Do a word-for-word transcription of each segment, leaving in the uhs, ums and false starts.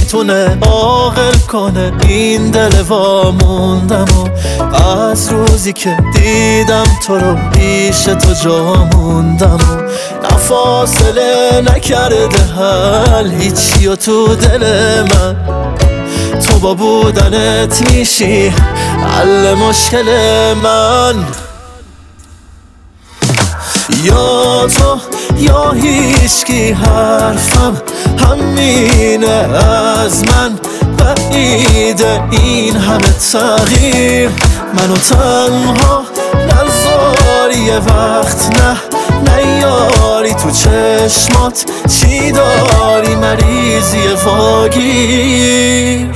میتونه عاقل کنه این دل واموندم و از روزی که دیدم تو رو پیش تو جا موندم و نه فاصله نکرده حل هیچی و تو دل من تو با بودنت میشی حل مشکل من یا تو یا هیچکی حرفم همینه از من بعیده این همه تغییر منو تنها نذاری یه وقت نه نیاری تو چشمات چی داری مریضی واگیر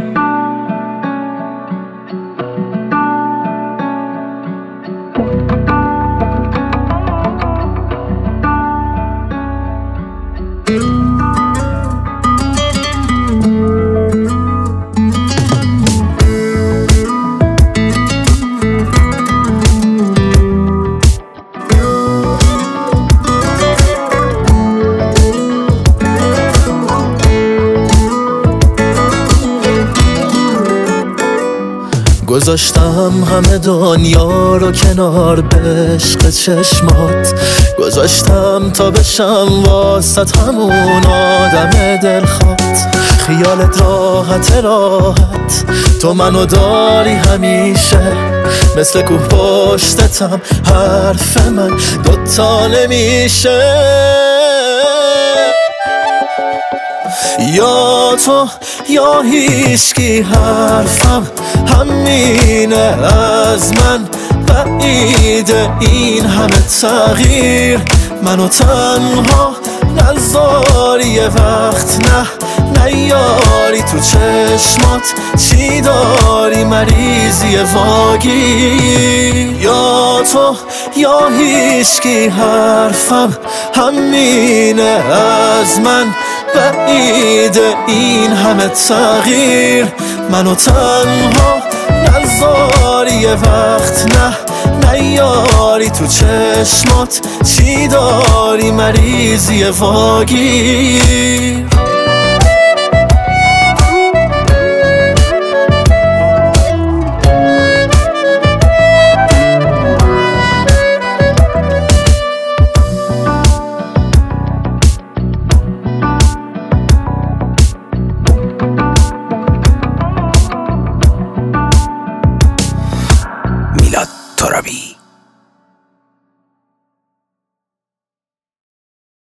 گذاشتم همه دنیا رو کنار به عشق چشمات گذاشتم تا بشم واسط همون آدم دلخواد خیالت راحت راحت تو منو داری همیشه مثل کوه پشتتم حرف من دوتا نمیشه یا تو یا هیچکی حرفم همینه از من بعیده این همه تغییر منو تنها نذاری یه وقت نه نیاری تو چشمات چی داری مریضی واگیر یا تو یا هیچکی حرفم همینه از من بعیده این همه تغییر منو تنها نذاری یه وقت نه نیاری تو چشمات چی داری مریضی واگیر میلاد ترابی.